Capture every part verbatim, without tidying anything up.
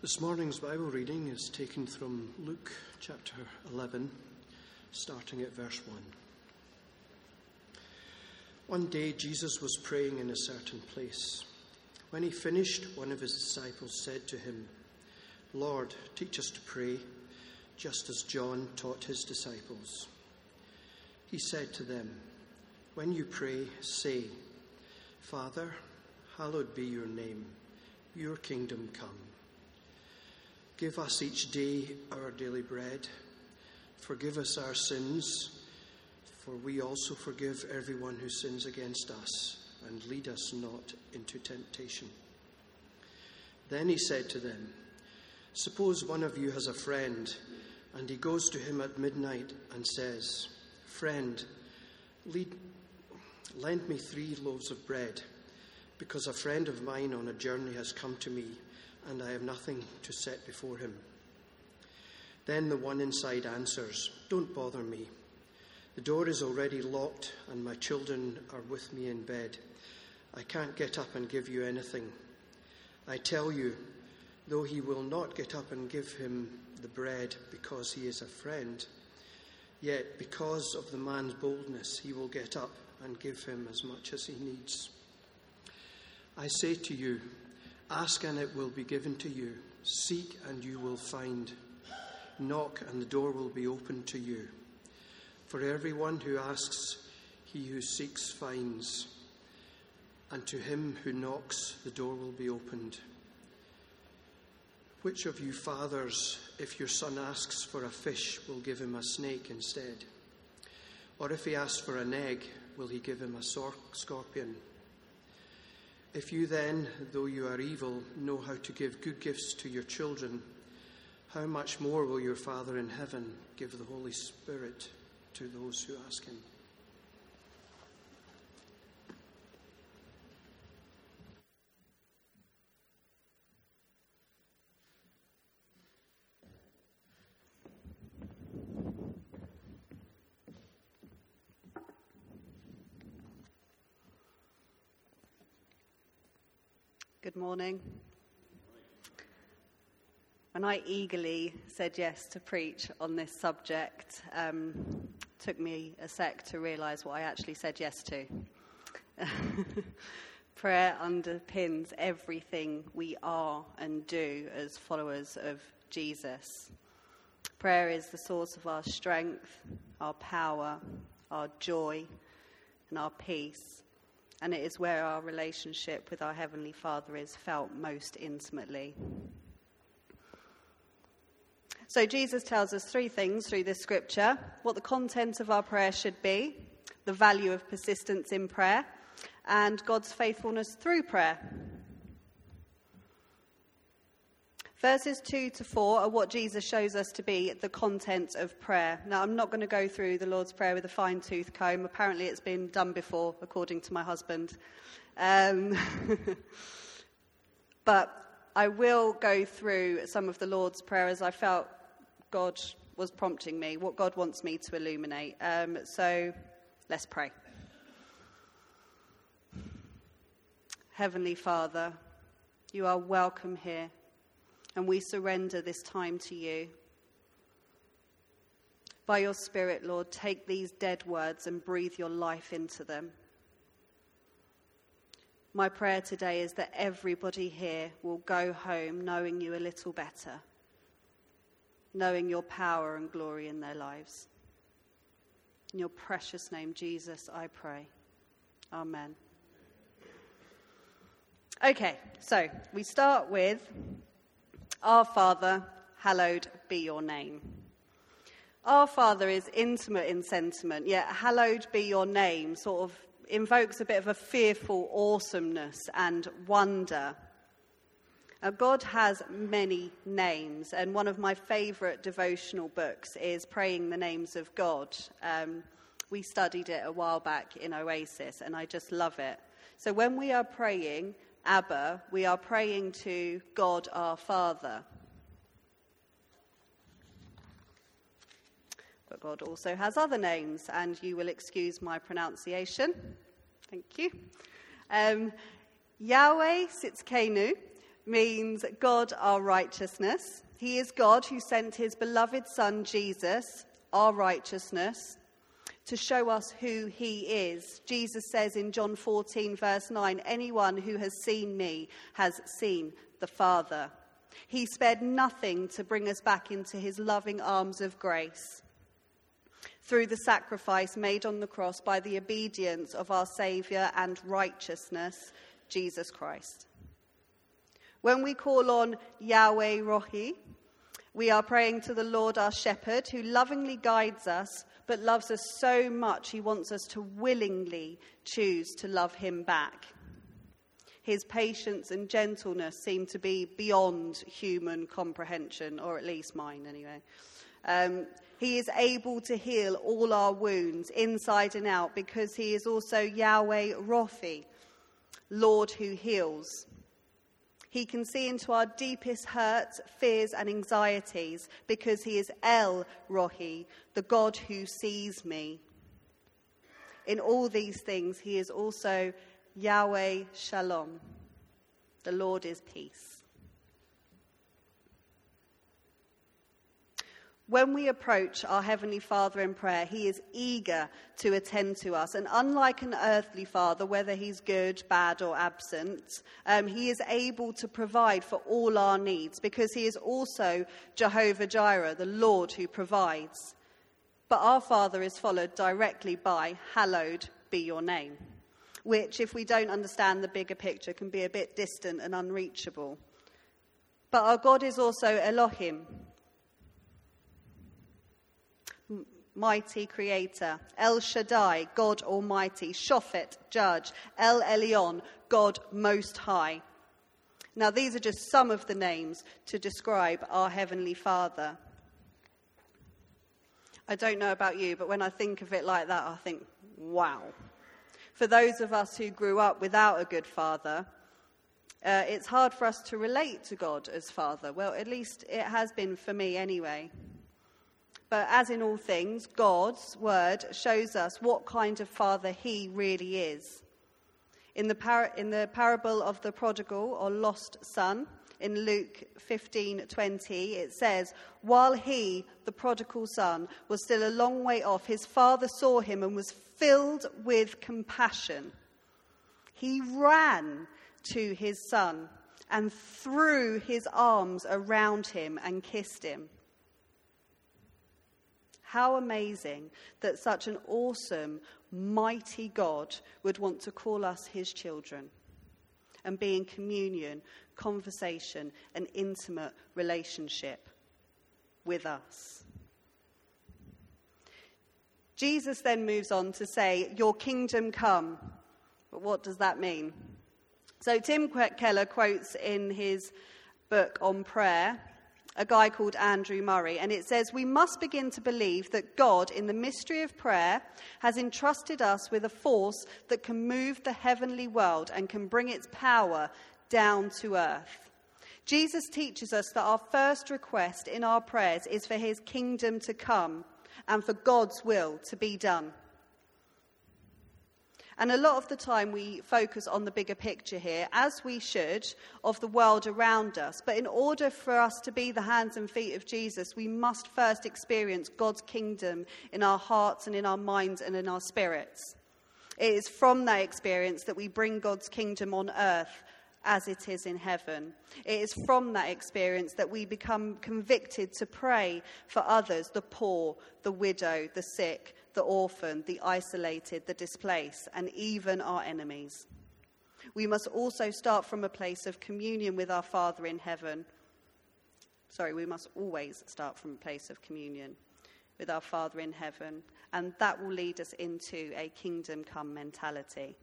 This morning's Bible reading is taken from Luke chapter eleven, starting at verse one. One day Jesus was praying in a certain place. When he finished, one of his disciples said to him, "Lord, teach us to pray, just as John taught his disciples." He said to them, "When you pray, say, 'Father, hallowed be your name, your kingdom come. Give us each day our daily bread. Forgive us our sins, for we also forgive everyone who sins against us, and lead us not into temptation.'" Then he said to them, "Suppose one of you has a friend, and he goes to him at midnight and says, 'Friend, lead, lend me three loaves of bread, because a friend of mine on a journey has come to me, and I have nothing to set before him.' Then the one inside answers, 'Don't bother me. The door is already locked, and my children are with me in bed. I can't get up and give you anything.' I tell you, though he will not get up and give him the bread because he is a friend, yet because of the man's boldness, he will get up and give him as much as he needs. I say to you, ask and it will be given to you. Seek and you will find. Knock and the door will be opened to you. For everyone who asks, he who seeks finds. And to him who knocks, the door will be opened. Which of you fathers, if your son asks for a fish, will give him a snake instead? Or if he asks for an egg, will he give him a scorpion? If you then, though you are evil, know how to give good gifts to your children, how much more will your Father in heaven give the Holy Spirit to those who ask him?" Good morning. When I eagerly said yes to preach on this subject, um, took me a sec to realise what I actually said yes to. Prayer underpins everything we are and do as followers of Jesus. Prayer is the source of our strength, our power, our joy, and our peace. And it is where our relationship with our Heavenly Father is felt most intimately. So Jesus tells us three things through this scripture: what the content of our prayer should be, the value of persistence in prayer, and God's faithfulness through prayer. Verses two to four are what Jesus shows us to be the content of prayer. Now, I'm not going to go through the Lord's Prayer with a fine-tooth comb. Apparently, it's been done before, according to my husband. Um, but I will go through some of the Lord's Prayer as I felt God was prompting me, what God wants me to illuminate. Um, so, let's pray. Heavenly Father, you are welcome here. And we surrender this time to you. By your Spirit, Lord, take these dead words and breathe your life into them. My prayer today is that everybody here will go home knowing you a little better, knowing your power and glory in their lives. In your precious name, Jesus, I pray. Amen. Okay, so we start with, Our Father, hallowed be your name. Our Father is intimate in sentiment, yet hallowed be your name sort of invokes a bit of a fearful awesomeness and wonder. Now, God has many names, and one of my favourite devotional books is Praying the Names of God. Um, we studied it a while back in Oasis, and I just love it. So when we are praying Abba, we are praying to God our Father. But God also has other names, and you will excuse my pronunciation. Thank you. Um, Yahweh Sitzkenu, means God our righteousness. He is God who sent his beloved Son, Jesus, our righteousness, to show us who he is. Jesus says in John fourteen, verse nine, anyone who has seen me has seen the Father. He spared nothing to bring us back into his loving arms of grace. Through the sacrifice made on the cross by the obedience of our Saviour and righteousness, Jesus Christ. When we call on Yahweh Rohi, we are praying to the Lord our shepherd, who lovingly guides us, but loves us so much he wants us to willingly choose to love him back. His patience and gentleness seem to be beyond human comprehension, or at least mine anyway. Um, he is able to heal all our wounds inside and out, because he is also Yahweh Rohi, Lord who heals. He can see into our deepest hurts, fears and anxieties, because he is El Rohi, the God who sees me. In all these things, he is also Yahweh Shalom. The Lord is peace. When we approach our Heavenly Father in prayer, he is eager to attend to us. And unlike an earthly father, whether he's good, bad or absent, um, he is able to provide for all our needs, because he is also Jehovah Jireh, the Lord who provides. But our Father is followed directly by, hallowed be your name, which, if we don't understand the bigger picture, can be a bit distant and unreachable. But our God is also Elohim, mighty creator, El Shaddai, God Almighty, Shophet, judge, El Elyon, God Most High. Now, these are just some of the names to describe our Heavenly Father. I don't know about you, but when I think of it like that, I think, wow. For those of us who grew up without a good father, uh, it's hard for us to relate to God as Father. Well, at least it has been for me anyway. But as in all things, God's word shows us what kind of father he really is. In the, par- in the parable of the prodigal or lost son, in Luke fifteen twenty, it says, while he, the prodigal son, was still a long way off, his father saw him and was filled with compassion. He ran to his son and threw his arms around him and kissed him. How amazing that such an awesome, mighty God would want to call us his children and be in communion, conversation, and intimate relationship with us. Jesus then moves on to say, your kingdom come. But what does that mean? So Tim Keller quotes in his book on prayer a guy called Andrew Murray, and it says, we must begin to believe that God, in the mystery of prayer, has entrusted us with a force that can move the heavenly world and can bring its power down to earth. Jesus teaches us that our first request in our prayers is for his kingdom to come and for God's will to be done. And a lot of the time we focus on the bigger picture here, as we should, of the world around us. But in order for us to be the hands and feet of Jesus, we must first experience God's kingdom in our hearts and in our minds and in our spirits. It is from that experience that we bring God's kingdom on earth as it is in heaven. It is from that experience that we become convicted to pray for others, the poor, the widow, the sick, the orphan, the isolated, the displaced, and even our enemies. We must also start from a place of communion with our Father in heaven. Sorry, we must always start from a place of communion with our Father in heaven, and that will lead us into a kingdom come mentality.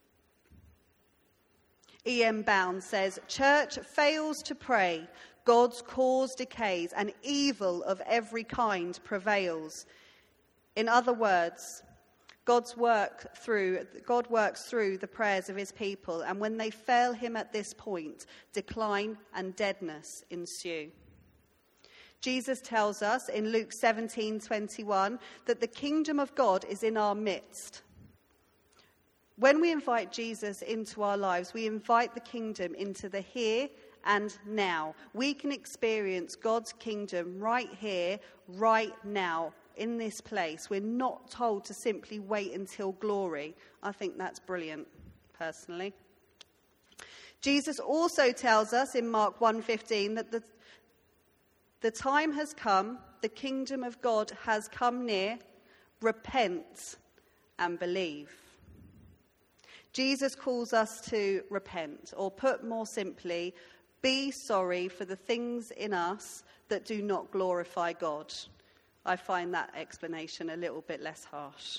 E M Bound says, church fails to pray, God's cause decays, and evil of every kind prevails. In other words, God's work through, God works through the prayers of his people, and when they fail him at this point, decline and deadness ensue. Jesus tells us in Luke seventeen twenty-one that the kingdom of God is in our midst. When we invite Jesus into our lives, we invite the kingdom into the here and now. We can experience God's kingdom right here, right now, in this place. We're not told to simply wait until glory. I think that's brilliant, personally. Jesus also tells us in Mark one fifteen that the, the time has come, the kingdom of God has come near. Repent and believe. Jesus calls us to repent, or put more simply, be sorry for the things in us that do not glorify God. I find that explanation a little bit less harsh.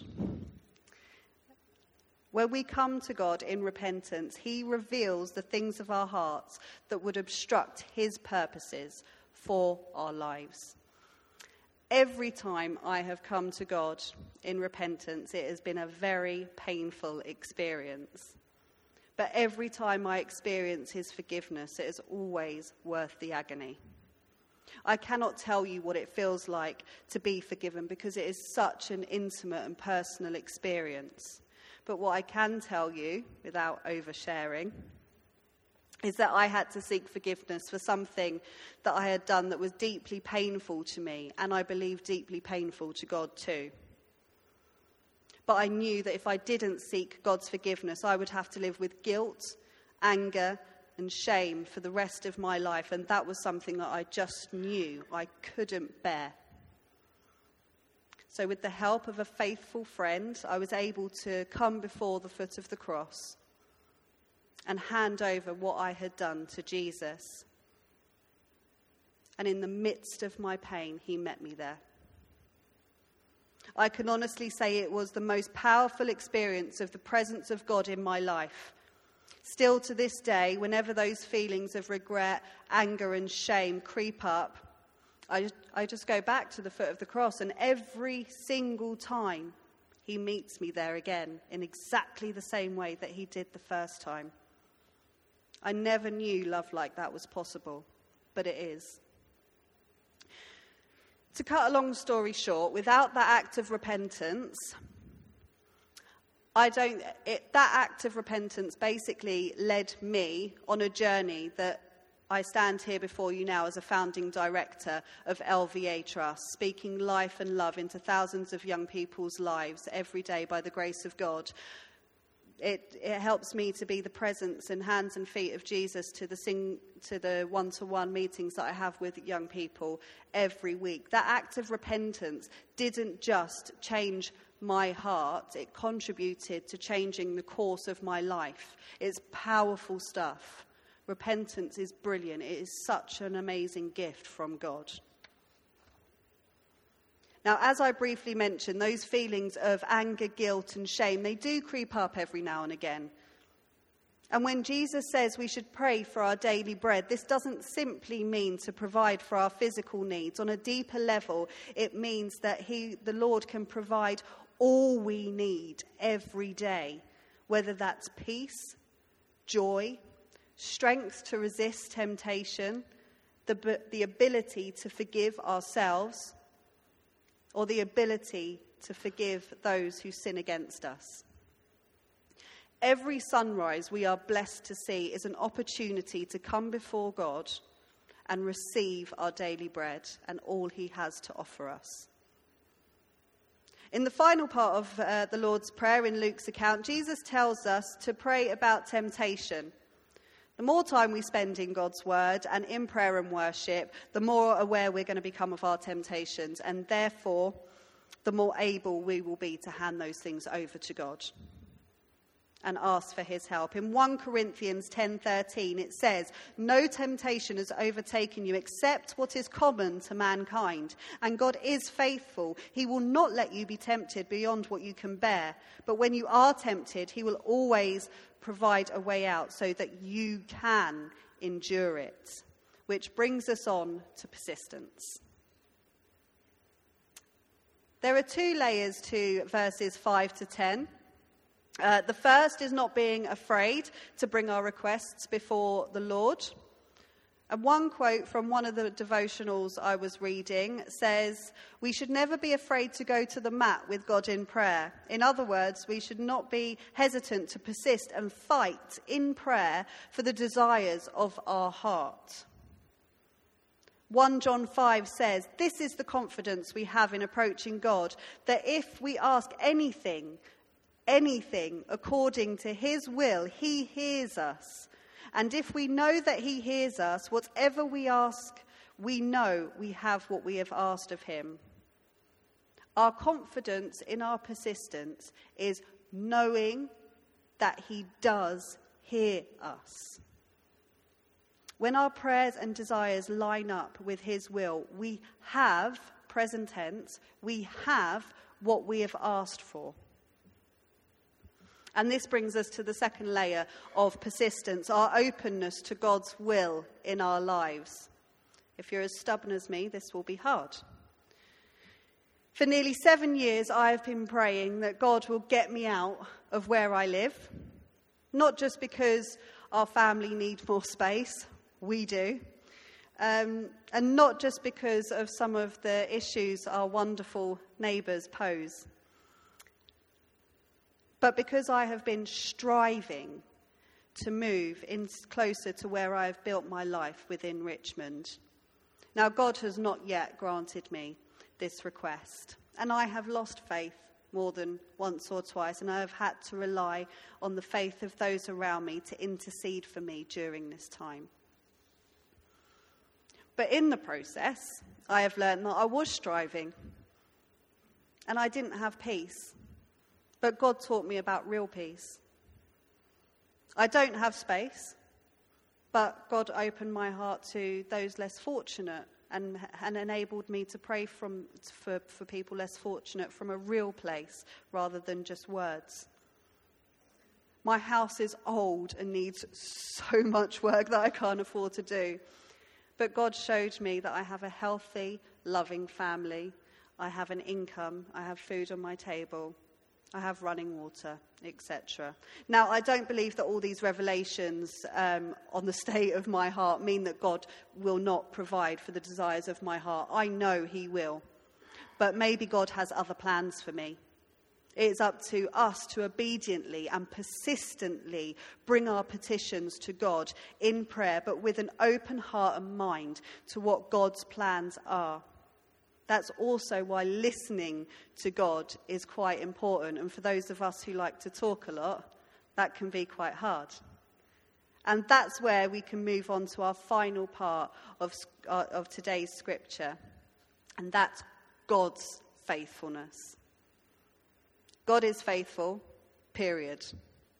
When we come to God in repentance, he reveals the things of our hearts that would obstruct his purposes for our lives. Every time I have come to God in repentance, it has been a very painful experience. But every time I experience his forgiveness, it is always worth the agony. I cannot tell you what it feels like to be forgiven because it is such an intimate and personal experience. But what I can tell you, without oversharing, is that I had to seek forgiveness for something that I had done that was deeply painful to me, and I believe deeply painful to God too. But I knew that if I didn't seek God's forgiveness, I would have to live with guilt, anger, and shame for the rest of my life, and that was something that I just knew I couldn't bear. So with the help of a faithful friend, I was able to come before the foot of the cross and hand over what I had done to Jesus. And in the midst of my pain, he met me there. I can honestly say it was the most powerful experience of the presence of God in my life. Still to this day, whenever those feelings of regret, anger and shame creep up, I, I just go back to the foot of the cross, and every single time he meets me there again in exactly the same way that he did the first time. I never knew love like that was possible, but it is. To cut a long story short, without that act of repentance, I don't. It, that act of repentance basically led me on a journey that I stand here before you now as a founding director of L V A Trust, speaking life and love into thousands of young people's lives every day by the grace of God. It, it helps me to be the presence and hands and feet of Jesus to the sing, to the one-to-one meetings that I have with young people every week. That act of repentance didn't just change my heart, it contributed to changing the course of my life. It's powerful stuff. Repentance is brilliant. It is such an amazing gift from God. Now, as I briefly mentioned, those feelings of anger, guilt, and shame, they do creep up every now and again. And when Jesus says we should pray for our daily bread, this doesn't simply mean to provide for our physical needs. On a deeper level, it means that he, the Lord can provide all we need every day, whether that's peace, joy, strength to resist temptation, the, the ability to forgive ourselves, or the ability to forgive those who sin against us. Every sunrise we are blessed to see is an opportunity to come before God and receive our daily bread and all he has to offer us. In the final part of uh, the Lord's Prayer in Luke's account, Jesus tells us to pray about temptation. The more time we spend in God's word and in prayer and worship, the more aware we're going to become of our temptations, and therefore the more able we will be to hand those things over to God and ask for his help. In First Corinthians ten thirteen, it says, "No temptation has overtaken you except what is common to mankind. And God is faithful. He will not let you be tempted beyond what you can bear. But when you are tempted, he will always provide a way out so that you can endure it." Which brings us on to persistence. There are two layers to verses five to ten. Uh, the first is not being afraid to bring our requests before the Lord. And one quote from one of the devotionals I was reading says, "We should never be afraid to go to the mat with God in prayer. In other words, we should not be hesitant to persist and fight in prayer for the desires of our heart." First John five says, "This is the confidence we have in approaching God, that if we ask anything, anything according to his will, he hears us. And if we know that he hears us, whatever we ask, we know we have what we have asked of him." Our confidence in our persistence is knowing that he does hear us. When our prayers and desires line up with his will, we have, present tense, we have what we have asked for. And this brings us to the second layer of persistence, our openness to God's will in our lives. If you're as stubborn as me, this will be hard. For nearly seven years, I have been praying that God will get me out of where I live, not just because our family needs more space, we do, um, and not just because of some of the issues our wonderful neighbours pose, but because I have been striving to move in closer to where I have built my life within Richmond. Now, God has not yet granted me this request, and I have lost faith more than once or twice, and I have had to rely on the faith of those around me to intercede for me during this time. But in the process, I have learned that I was striving, and I didn't have peace. But God taught me about real peace. I don't have space, but God opened my heart to those less fortunate and, and enabled me to pray from, for, for people less fortunate from a real place rather than just words. My house is old and needs so much work that I can't afford to do. But God showed me that I have a healthy, loving family. I have an income. I have food on my table. I have running water, et cetera. Now, I don't believe that all these revelations um, on the state of my heart mean that God will not provide for the desires of my heart. I know he will. But maybe God has other plans for me. It's up to us to obediently and persistently bring our petitions to God in prayer, but with an open heart and mind to what God's plans are. That's also why listening to God is quite important. And for those of us who like to talk a lot, that can be quite hard. And that's where we can move on to our final part of, uh, of today's scripture. And that's God's faithfulness. God is faithful, period.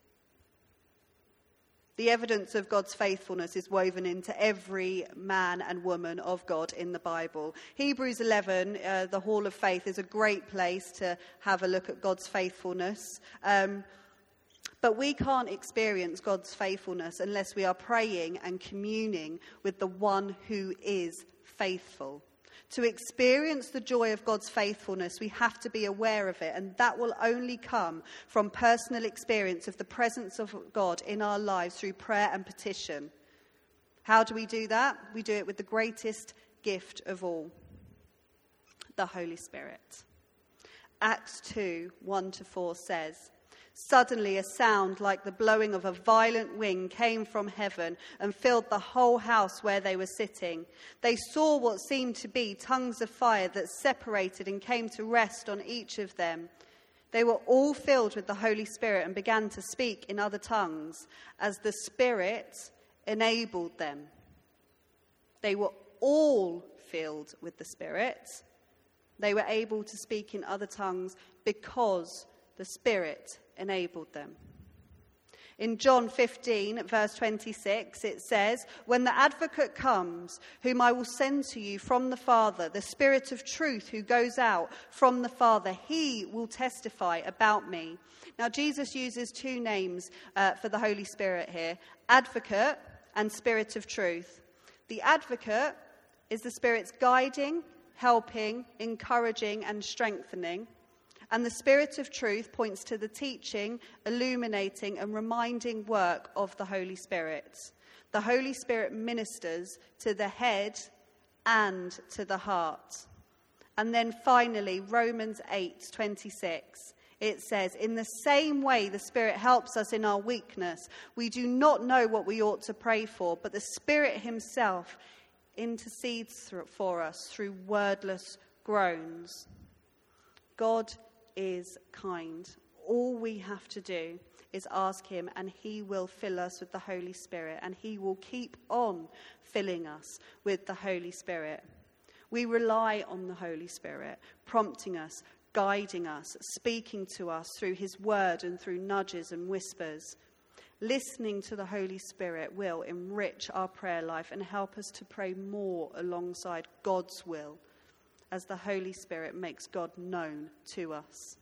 The evidence of God's faithfulness is woven into every man and woman of God in the Bible. Hebrews eleven, uh, the Hall of Faith, is a great place to have a look at God's faithfulness. Um, but we can't experience God's faithfulness unless we are praying and communing with the one who is faithful. To experience the joy of God's faithfulness, we have to be aware of it, and that will only come from personal experience of the presence of God in our lives through prayer and petition. How do we do that? We do it with the greatest gift of all, the Holy Spirit. Acts two, one to four says, "Suddenly a sound like the blowing of a violent wind came from heaven and filled the whole house where they were sitting. They saw what seemed to be tongues of fire that separated and came to rest on each of them. They were all filled with the Holy Spirit and began to speak in other tongues as the Spirit enabled them." They were all filled with the Spirit. They were able to speak in other tongues because the Spirit enabled them. In John fifteen, verse twenty-six, it says, "When the advocate comes, whom I will send to you from the Father, the Spirit of truth who goes out from the Father, he will testify about me." Now, Jesus uses two names uh, for the Holy Spirit here, advocate and Spirit of truth. The advocate is the Spirit's guiding, helping, encouraging, and strengthening. And the Spirit of truth points to the teaching, illuminating, and reminding work of the Holy Spirit. The The Holy Spirit ministers to the head and to the heart. And then finally, Romans eight twenty-six. It says, in the same way the Spirit helps us in our weakness. We do not know what we ought to pray for, but the Spirit himself intercedes for us through wordless groans. God is kind. All we have to do is ask him, and he will fill us with the Holy Spirit, and he will keep on filling us with the Holy Spirit. We rely on the Holy Spirit, prompting us, guiding us, speaking to us through his word and through nudges and whispers. Listening to the Holy Spirit will enrich our prayer life and help us to pray more alongside God's will as the Holy Spirit makes God known to us.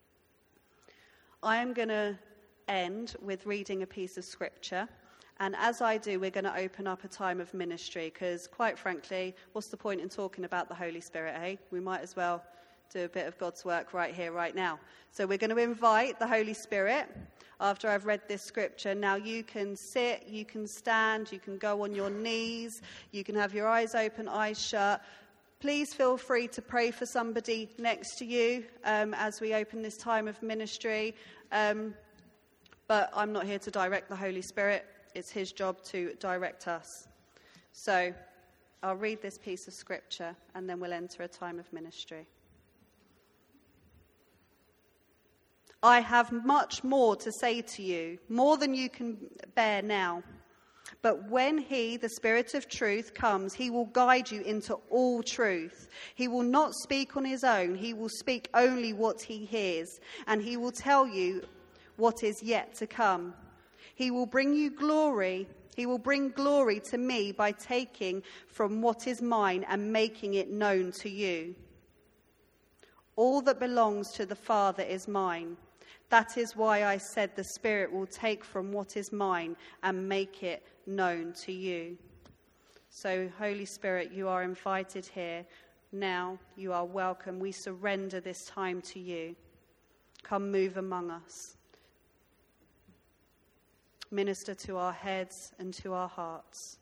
I am going to end with reading a piece of scripture. And as I do, we're going to open up a time of ministry because, quite frankly, what's the point in talking about the Holy Spirit, eh? We might as well do a bit of God's work right here, right now. So we're going to invite the Holy Spirit after I've read this scripture. Now you can sit, you can stand, you can go on your knees, you can have your eyes open, eyes shut. Please feel free to pray for somebody next to you um, as we open this time of ministry. Um, but I'm not here to direct the Holy Spirit. It's his job to direct us. So I'll read this piece of scripture and then we'll enter a time of ministry. I have much more to say to you, more than you can bear now. But when he, the Spirit of truth, comes, he will guide you into all truth. He will not speak on his own. He will speak only what he hears, and he will tell you what is yet to come. He will bring you glory. He will bring glory to me by taking from what is mine and making it known to you. All that belongs to the Father is mine. That is why I said the Spirit will take from what is mine and make it known to you. So, Holy Spirit, you are invited here. Now you are welcome. We surrender this time to you. Come move among us. Minister to our heads and to our hearts.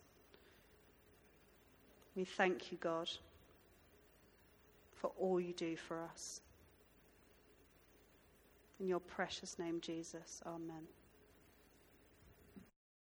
We thank you, God, for all you do for us. In your precious name, Jesus. Amen.